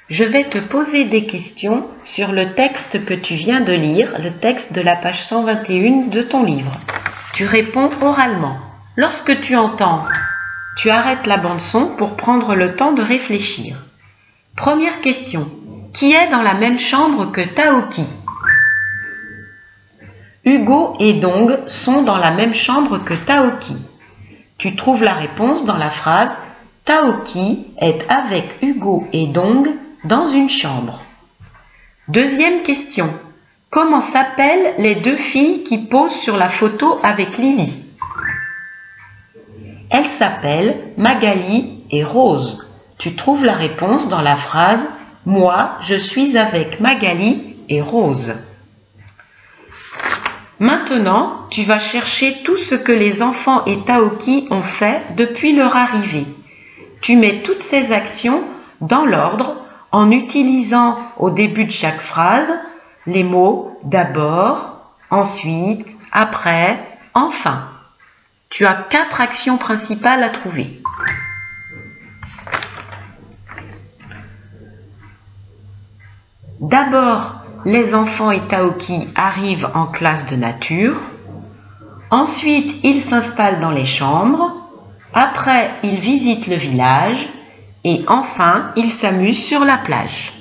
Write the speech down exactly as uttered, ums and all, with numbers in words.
Je vais te poser des questions sur le texte que tu viens de lire, le texte de la page cent vingt et un de ton livre. Tu réponds oralement. Lorsque tu entends, tu arrêtes la bande-son pour prendre le temps de réfléchir. Première question. Qui est dans la même chambre que Taoki? Hugo et Dong sont dans la même chambre que Taoki. Tu trouves la réponse dans la phrase « Taoki est avec Hugo et Dong dans une chambre ». Deuxième question. Comment s'appellent les deux filles qui posent sur la photo avec Lily? Elles s'appellent Magali et Rose. Tu trouves la réponse dans la phrase « Moi, je suis avec Magali et Rose ». Maintenant, tu vas chercher tout ce que les enfants et Taoki ont fait depuis leur arrivée. Tu mets toutes ces actions dans l'ordre en utilisant au début de chaque phrase les mots d'abord, ensuite, après, enfin. Tu as quatre actions principales à trouver. D'abord, les enfants et Taoki arrivent en classe de nature. Ensuite, ils s'installent dans les chambres. Après, ils visitent le village. Et enfin, ils s'amusent sur la plage.